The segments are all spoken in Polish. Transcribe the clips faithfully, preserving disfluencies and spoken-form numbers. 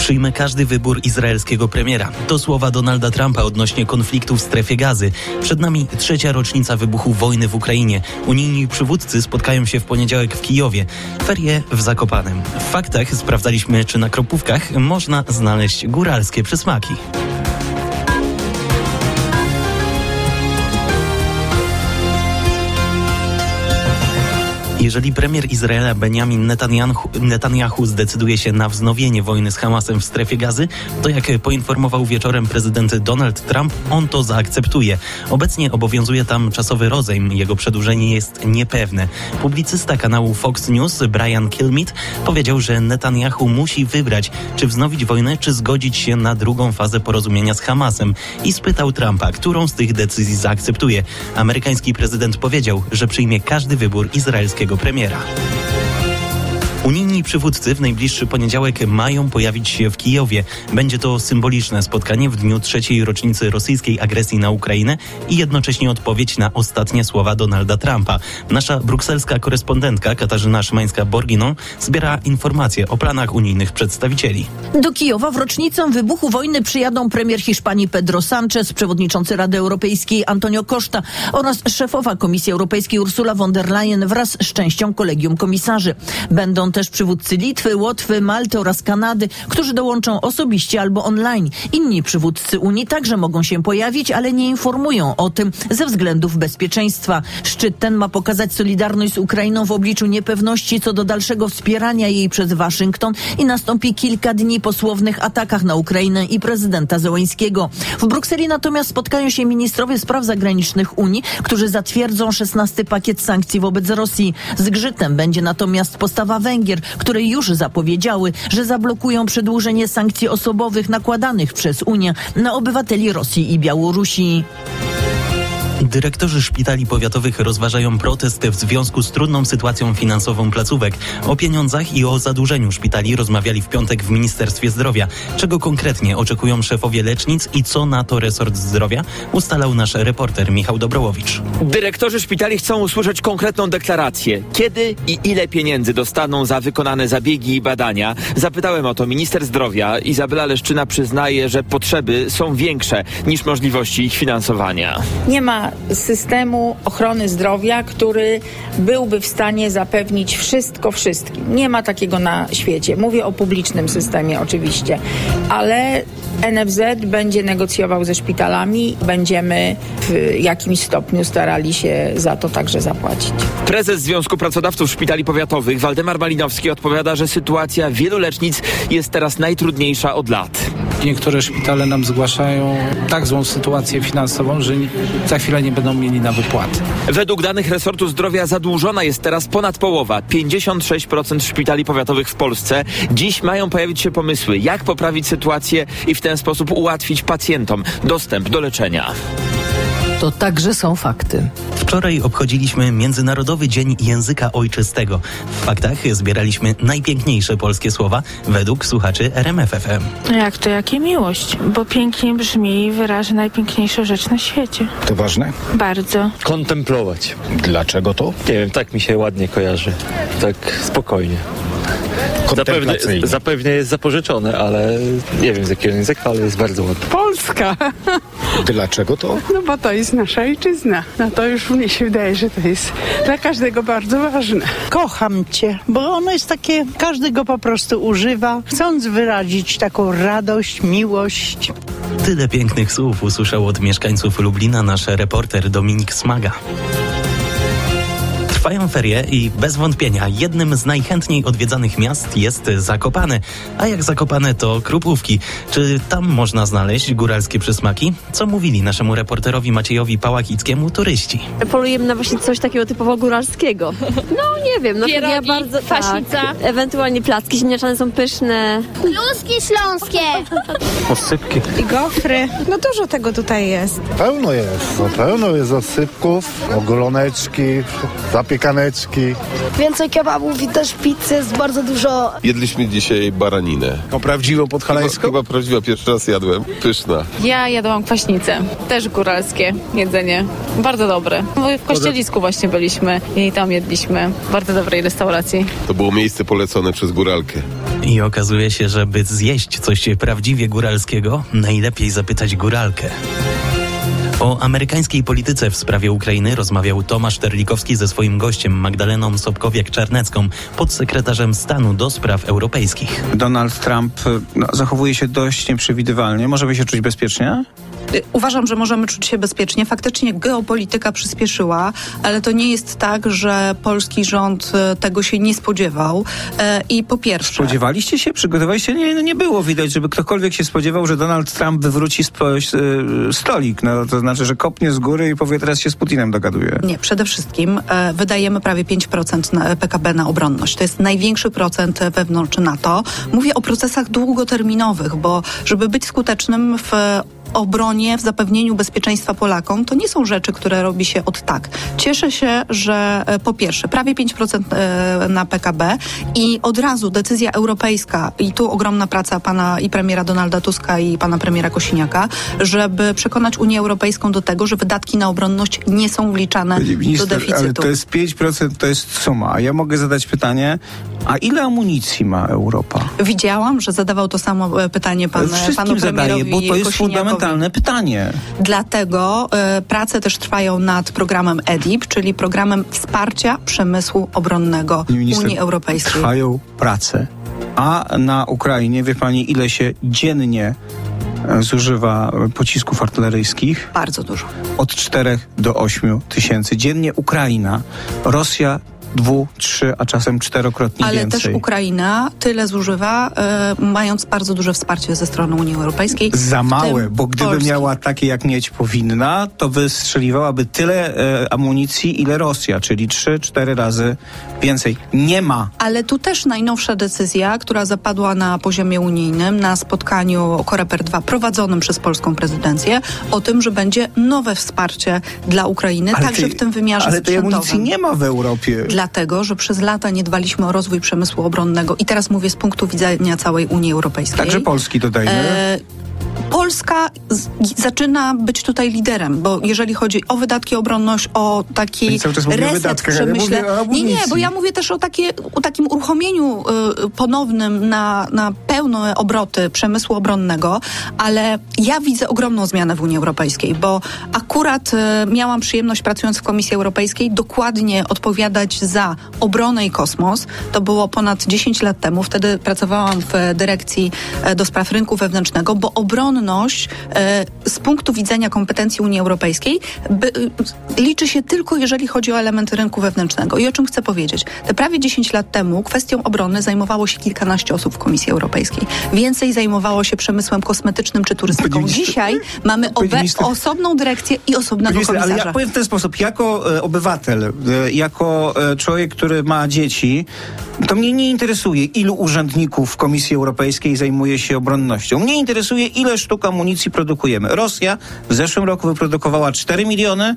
Przyjmę każdy wybór izraelskiego premiera. To słowa Donalda Trumpa odnośnie konfliktu w strefie Gazy. Przed nami trzecia rocznica wybuchu wojny w Ukrainie. Unijni przywódcy spotkają się w poniedziałek w Kijowie. Ferie w Zakopanem. W faktach sprawdzaliśmy, czy na Kropówkach można znaleźć góralskie przysmaki. Jeżeli premier Izraela Benjamin Netanyahu, Netanyahu zdecyduje się na wznowienie wojny z Hamasem w strefie Gazy, to jak poinformował wieczorem prezydent Donald Trump, on to zaakceptuje. Obecnie obowiązuje tam czasowy rozejm. Jego przedłużenie jest niepewne. Publicysta kanału Fox News Brian Kilmeade powiedział, że Netanyahu musi wybrać, czy wznowić wojnę, czy zgodzić się na drugą fazę porozumienia z Hamasem. I spytał Trumpa, którą z tych decyzji zaakceptuje. Amerykański prezydent powiedział, że przyjmie każdy wybór izraelskiego premiera. Unijni przywódcy w najbliższy poniedziałek mają pojawić się w Kijowie. Będzie to symboliczne spotkanie w dniu trzeciej rocznicy rosyjskiej agresji na Ukrainę i jednocześnie odpowiedź na ostatnie słowa Donalda Trumpa. Nasza brukselska korespondentka Katarzyna Szymańska-Borginą zbiera informacje o planach unijnych przedstawicieli. Do Kijowa w rocznicę wybuchu wojny przyjadą premier Hiszpanii Pedro Sánchez, przewodniczący Rady Europejskiej Antonio Costa oraz szefowa Komisji Europejskiej Ursula von der Leyen wraz z częścią kolegium komisarzy. Będą też przywódcy Litwy, Łotwy, Malty oraz Kanady, którzy dołączą osobiście albo online. Inni przywódcy Unii także mogą się pojawić, ale nie informują o tym ze względów bezpieczeństwa. Szczyt ten ma pokazać solidarność z Ukrainą w obliczu niepewności co do dalszego wspierania jej przez Waszyngton i nastąpi kilka dni po słownych atakach na Ukrainę i prezydenta Zełeńskiego. W Brukseli natomiast spotkają się ministrowie spraw zagranicznych Unii, którzy zatwierdzą szesnasty pakiet sankcji wobec Rosji. Zgrzytem będzie natomiast postawa Węgier, które już zapowiedziały, że zablokują przedłużenie sankcji osobowych nakładanych przez Unię na obywateli Rosji i Białorusi. Dyrektorzy szpitali powiatowych rozważają protest w związku z trudną sytuacją finansową placówek. O pieniądzach i o zadłużeniu szpitali rozmawiali w piątek w Ministerstwie Zdrowia. Czego konkretnie oczekują szefowie lecznic i co na to resort zdrowia, ustalał nasz reporter Michał Dobrołowicz. Dyrektorzy szpitali chcą usłyszeć konkretną deklarację. Kiedy i ile pieniędzy dostaną za wykonane zabiegi i badania? Zapytałem o to minister zdrowia. Izabela Leszczyna przyznaje, że potrzeby są większe niż możliwości ich finansowania. Nie ma systemu ochrony zdrowia, który byłby w stanie zapewnić wszystko wszystkim. Nie ma takiego na świecie. Mówię o publicznym systemie oczywiście, ale N F Z będzie negocjował ze szpitalami. Będziemy w jakimś stopniu starali się za to także zapłacić. Prezes Związku Pracodawców Szpitali Powiatowych Waldemar Malinowski odpowiada, że sytuacja wielu lecznic jest teraz najtrudniejsza od lat. Niektóre szpitale nam zgłaszają tak złą sytuację finansową, że za chwilę nie będą mieli na wypłaty. Według danych resortu zdrowia zadłużona jest teraz ponad połowa, pięćdziesiąt sześć procent szpitali powiatowych w Polsce. Dziś mają pojawić się pomysły, jak poprawić sytuację i w ten sposób ułatwić pacjentom dostęp do leczenia. To także są fakty. Wczoraj obchodziliśmy Międzynarodowy Dzień Języka Ojczystego. W faktach zbieraliśmy najpiękniejsze polskie słowa według słuchaczy R M F F M. Jak to jakie miłość? Bo pięknie brzmi i wyraża najpiękniejszą rzecz na świecie. To ważne? Bardzo. Kontemplować. Dlaczego to? Nie wiem, tak mi się ładnie kojarzy. Tak spokojnie. Zapewne, zapewne jest zapożyczone, ale nie wiem z jakiego języka, ale jest bardzo ładne. Polska. Dlaczego to? No bo to jest nasza ojczyzna. No to już mnie się wydaje, że to jest dla każdego bardzo ważne. Kocham cię, bo ono jest takie, każdy go po prostu używa, chcąc wyrazić taką radość, miłość. Tyle pięknych słów usłyszał od mieszkańców Lublina nasz reporter Dominik Smaga. Trwają ferie i bez wątpienia jednym z najchętniej odwiedzanych miast jest Zakopane. A jak Zakopane, to Krupówki. Czy tam można znaleźć góralskie przysmaki? Co mówili naszemu reporterowi Maciejowi Pałachickiemu turyści? Polujemy na właśnie coś takiego typowo góralskiego. No nie wiem, no pierogi, ja bardzo faśnica. Tak, ewentualnie placki ziemniaczane są pyszne. Kluski śląskie. Osypki. I gofry. No dużo tego tutaj jest. Pełno jest. No, pełno jest osypków, ogoloneczki, zapieki zapiekaneczki. Więcej kebabów i też pizzy, jest bardzo dużo. Jedliśmy dzisiaj baraninę. O prawdziwą podhalańską? Chyba, chyba prawdziwa, pierwszy raz jadłem. Pyszna. Ja jadłam kwaśnicę, też góralskie jedzenie. Bardzo dobre. W Kościelisku właśnie byliśmy i tam jedliśmy. W bardzo dobrej restauracji. To było miejsce polecone przez góralkę. I okazuje się, że by zjeść coś prawdziwie góralskiego, najlepiej zapytać góralkę. O amerykańskiej polityce w sprawie Ukrainy rozmawiał Tomasz Terlikowski ze swoim gościem Magdaleną Sobkowiak-Czarnecką, podsekretarzem stanu do spraw europejskich. Donald Trump no, zachowuje się dość nieprzewidywalnie. Możemy się czuć bezpiecznie? Uważam, że możemy czuć się bezpiecznie. Faktycznie geopolityka przyspieszyła, ale to nie jest tak, że polski rząd tego się nie spodziewał. I po pierwsze... Spodziewaliście się? Przygotowaliście? Nie, no nie było widać, żeby ktokolwiek się spodziewał, że Donald Trump wywróci spo, stolik. No, to znaczy, że kopnie z góry i powie, teraz się z Putinem dogaduje. Nie, przede wszystkim e, wydajemy prawie pięć procent na P K B na obronność. To jest największy procent wewnątrz NATO. Mówię o procesach długoterminowych, bo żeby być skutecznym w obronie, w zapewnieniu bezpieczeństwa Polakom, to nie są rzeczy, które robi się od tak. Cieszę się, że e, po pierwsze prawie pięć procent e, na P K B i od razu decyzja europejska i tu ogromna praca pana i premiera Donalda Tuska i pana premiera Kosiniaka, żeby przekonać Unię Europejską do tego, że wydatki na obronność nie są wliczane Minister, do deficytu. Ale to jest pięć procent, to jest suma. A ja mogę zadać pytanie, a ile amunicji ma Europa? Widziałam, że zadawał to samo pytanie pan, panu premierowi zadaję, bo to jest fundamentalne pytanie. Dlatego y, prace też trwają nad programem E D I P, czyli programem wsparcia przemysłu obronnego Minister, Unii Europejskiej. Trwają prace. A na Ukrainie, wie pani, ile się dziennie zużywa pocisków artyleryjskich? Bardzo dużo. Od czterech do ośmiu tysięcy. Dziennie Ukraina, Rosja dwu, trzy, a czasem czterokrotnie Ale więcej. też Ukraina tyle zużywa, y, mając bardzo duże wsparcie ze strony Unii Europejskiej. Za małe, bo gdyby Polski. miała takie, jak mieć powinna, to wystrzeliwałaby tyle e, amunicji, ile Rosja, czyli trzy, cztery razy więcej. Nie ma. Ale tu też najnowsza decyzja, która zapadła na poziomie unijnym, na spotkaniu Koreper dwa prowadzonym przez polską prezydencję, o tym, że będzie nowe wsparcie dla Ukrainy, ale także tej, w tym wymiarze ale tej sprzętowym. amunicji nie ma w Europie. Dlatego, że przez lata nie dbaliśmy o rozwój przemysłu obronnego i teraz mówię z punktu widzenia całej Unii Europejskiej. Także Polski dodajmy. E, Polska z, zaczyna być tutaj liderem, bo jeżeli chodzi o wydatki, obronność, o taki reset w przemyśle... Ja nie, nie, bo ja mówię też o, takie, o takim uruchomieniu y, ponownym na, na pełne obroty przemysłu obronnego, ale ja widzę ogromną zmianę w Unii Europejskiej, bo akurat y, miałam przyjemność, pracując w Komisji Europejskiej, dokładnie odpowiadać za obronę i kosmos. To było ponad dziesięć lat temu. Wtedy pracowałam w dyrekcji y, do spraw rynku wewnętrznego, bo obronność e, z punktu widzenia kompetencji Unii Europejskiej by, liczy się tylko, jeżeli chodzi o elementy rynku wewnętrznego. I o czym chcę powiedzieć? Te prawie dziesięć lat temu kwestią obrony zajmowało się kilkanaście osób w Komisji Europejskiej. Więcej zajmowało się przemysłem kosmetycznym czy turystyką. Dzisiaj mamy obe- osobną dyrekcję i osobnego komisarza. Ale ja powiem w ten sposób. Jako e, obywatel, e, jako e, człowiek, który ma dzieci, to mnie nie interesuje, ilu urzędników w Komisji Europejskiej zajmuje się obronnością. Mnie interesuje, ile sztuk amunicji produkujemy. Rosja w zeszłym roku wyprodukowała cztery miliony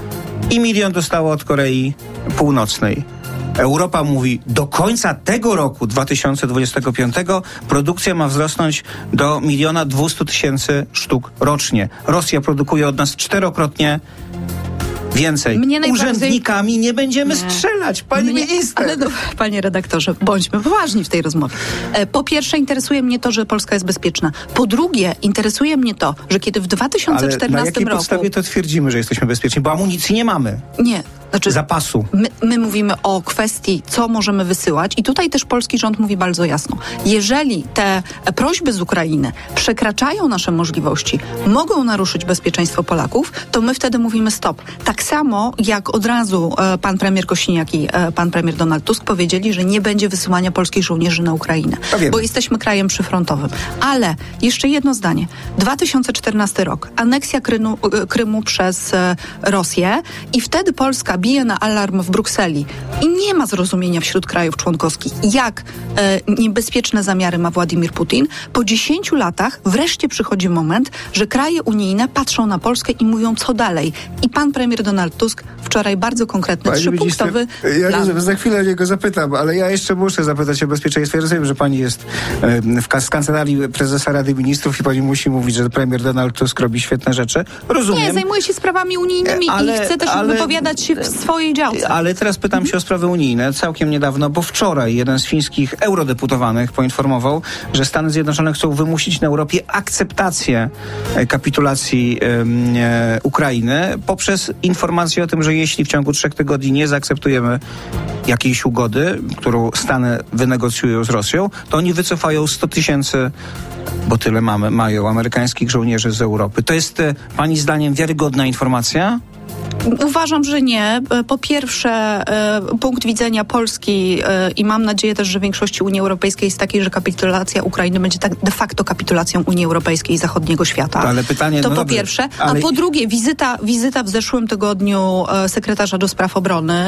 i milion dostała od Korei Północnej. Europa mówi, do końca tego roku, dwa tysiące dwudziestego piątego, produkcja ma wzrosnąć do miliona dwustu tysięcy sztuk rocznie. Rosja produkuje od nas czterokrotnie więcej. Mnie Urzędnikami nie będziemy nie. strzelać, pani mnie, minister. Ale no, panie redaktorze, bądźmy poważni w tej rozmowie. Po pierwsze, interesuje mnie to, że Polska jest bezpieczna. Po drugie, interesuje mnie to, że kiedy w dwa tysiące czternastym Ale na jakiej roku... podstawie to twierdzimy, że jesteśmy bezpieczni? Bo amunicji nie mamy. Nie. Znaczy, zapasu. My, my mówimy o kwestii, co możemy wysyłać i tutaj też polski rząd mówi bardzo jasno. Jeżeli te prośby z Ukrainy przekraczają nasze możliwości, mogą naruszyć bezpieczeństwo Polaków, to my wtedy mówimy stop. Tak samo jak od razu e, pan premier Kosiniak i e, pan premier Donald Tusk powiedzieli, że nie będzie wysyłania polskich żołnierzy na Ukrainę, bo jesteśmy krajem przyfrontowym. Ale jeszcze jedno zdanie. dwa tysiące czternasty rok. Aneksja Krymu, Krymu przez e, Rosję i wtedy Polska bije na alarm w Brukseli i nie ma zrozumienia wśród krajów członkowskich, jak e, niebezpieczne zamiary ma Władimir Putin, po dziesięciu latach wreszcie przychodzi moment, że kraje unijne patrzą na Polskę i mówią, co dalej. I pan premier Donald Tusk wczoraj bardzo konkretny, Pani trzypunktowy minister, ja plan. nie, za chwilę o niego zapytam, ale ja jeszcze muszę zapytać o bezpieczeństwo. Ja rozumiem, że pani jest w, w kancelarii prezesa Rady Ministrów i pani musi mówić, że premier Donald Tusk robi świetne rzeczy. Rozumiem. Nie, zajmuje się sprawami unijnymi ale, i chce też ale, wypowiadać się w swojej działce. Ale teraz pytam mhm. się o sprawy unijne. Całkiem niedawno, bo wczoraj jeden z fińskich eurodeputowanych poinformował, że Stany Zjednoczone chcą wymusić na Europie akceptację kapitulacji e, Ukrainy poprzez informację o tym, że jeśli w ciągu trzech tygodni nie zaakceptujemy jakiejś ugody, którą Stany wynegocjują z Rosją, to oni wycofają sto tysięcy, bo tyle mamy, mają amerykańskich żołnierzy z Europy. To jest e, pani zdaniem wiarygodna informacja? Uważam, że nie. Po pierwsze, punkt widzenia Polski i mam nadzieję też, że większości Unii Europejskiej jest taki, że kapitulacja Ukrainy będzie tak de facto kapitulacją Unii Europejskiej i zachodniego świata. Ale pytanie, to no po dobrze, pierwsze. ale... A po drugie, wizyta, wizyta w zeszłym tygodniu sekretarza do spraw obrony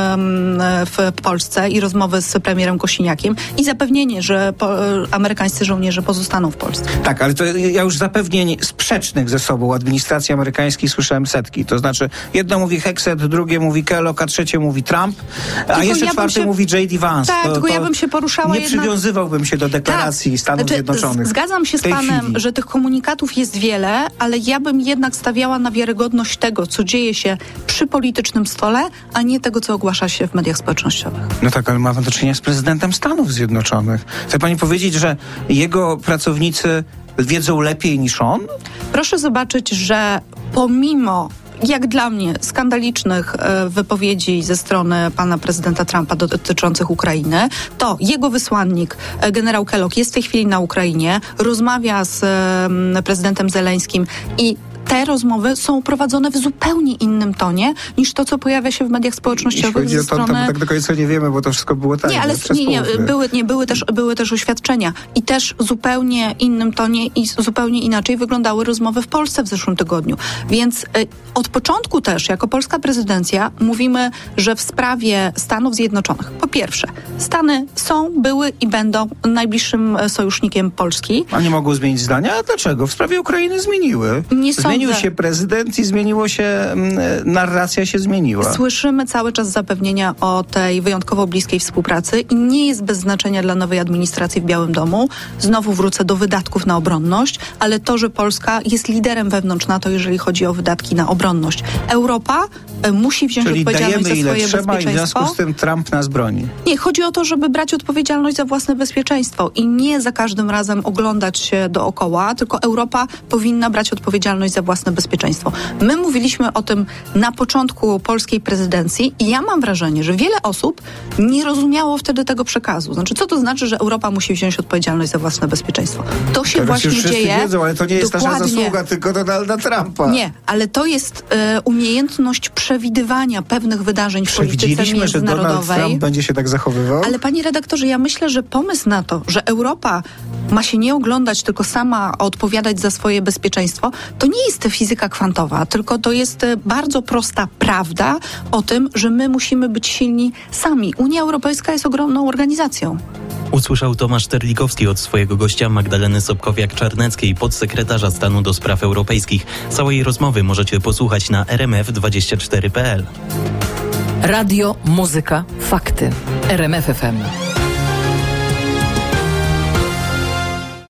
w Polsce i rozmowy z premierem Kosiniakiem i zapewnienie, że amerykańscy żołnierze pozostaną w Polsce. Tak, ale to ja już zapewnień sprzecznych ze sobą administracji amerykańskiej słyszałem setki. To znaczy jedno mówi Hexet, drugie mówi Kellogg, a trzecie mówi Trump, a tylko jeszcze ja czwarte się... mówi J D Vance. Tak, to, tylko to ja bym się poruszała Nie jednak... przywiązywałbym się do deklaracji tak. Stanów znaczy, Zjednoczonych. Zgadzam się z panem, chwili. że tych komunikatów jest wiele, ale ja bym jednak stawiała na wiarygodność tego, co dzieje się przy politycznym stole, a nie tego, co ogłasza się w mediach społecznościowych. No tak, ale mamy do czynienia z prezydentem Stanów Zjednoczonych. Chce pani powiedzieć, że jego pracownicy wiedzą lepiej niż on? Proszę zobaczyć, że pomimo jak dla mnie skandalicznych e, wypowiedzi ze strony pana prezydenta Trumpa dotyczących Ukrainy, to jego wysłannik, e, generał Kellogg, jest w tej chwili na Ukrainie, rozmawia z e, prezydentem Zeleńskim i te rozmowy są prowadzone w zupełnie innym tonie niż to, co pojawia się w mediach społecznościowych. Jeśli chodzi o ton, to my tak do końca nie wiemy, bo to wszystko było tak. Nie, ale nie, nie, były, nie były, też, były też oświadczenia i też w zupełnie innym tonie i zupełnie inaczej wyglądały rozmowy w Polsce w zeszłym tygodniu. Więc y, od początku też, jako polska prezydencja, mówimy, że w sprawie Stanów Zjednoczonych, po pierwsze, Stany są, były i będą najbliższym sojusznikiem Polski. A nie mogą zmienić zdania? A dlaczego? W sprawie Ukrainy zmieniły. Nie Zmienił się prezydent i zmieniło się, narracja się zmieniła. Słyszymy cały czas zapewnienia o tej wyjątkowo bliskiej współpracy i nie jest bez znaczenia dla nowej administracji w Białym Domu. Znowu wrócę do wydatków na obronność, ale to, że Polska jest liderem wewnątrz NATO, jeżeli chodzi o wydatki na obronność. Europa e, musi wziąć Czyli odpowiedzialność za dajemy, swoje ile trzeba bezpieczeństwo. I w związku z tym Trump nas broni. Nie, chodzi o to, żeby brać odpowiedzialność za własne bezpieczeństwo i nie za każdym razem oglądać się dookoła, tylko Europa powinna brać odpowiedzialność za własne bezpieczeństwo. My mówiliśmy o tym na początku polskiej prezydencji i ja mam wrażenie, że wiele osób nie rozumiało wtedy tego przekazu. Znaczy, co to znaczy, że Europa musi wziąć odpowiedzialność za własne bezpieczeństwo? To się Teraz właśnie już dzieje. Wiedzą, ale to nie jest dokładnie. nasza zasługa, tylko Donalda Trumpa. Nie, ale to jest e, umiejętność przewidywania pewnych wydarzeń w polityce międzynarodowej. Że Donald Trump będzie się tak zachowywał? Ale panie redaktorze, ja myślę, że pomysł na to, że Europa ma się nie oglądać, tylko sama odpowiadać za swoje bezpieczeństwo, to nie jest fizyka kwantowa, tylko to jest bardzo prosta prawda o tym, że my musimy być silni sami. Unia Europejska jest ogromną organizacją. Usłyszał Tomasz Terlikowski od swojego gościa Magdaleny Sobkowiak-Czarneckiej, podsekretarza stanu do spraw europejskich. Całej rozmowy możecie posłuchać na r m f dwadzieścia cztery kropka p l. Radio, muzyka, fakty. R M F F M.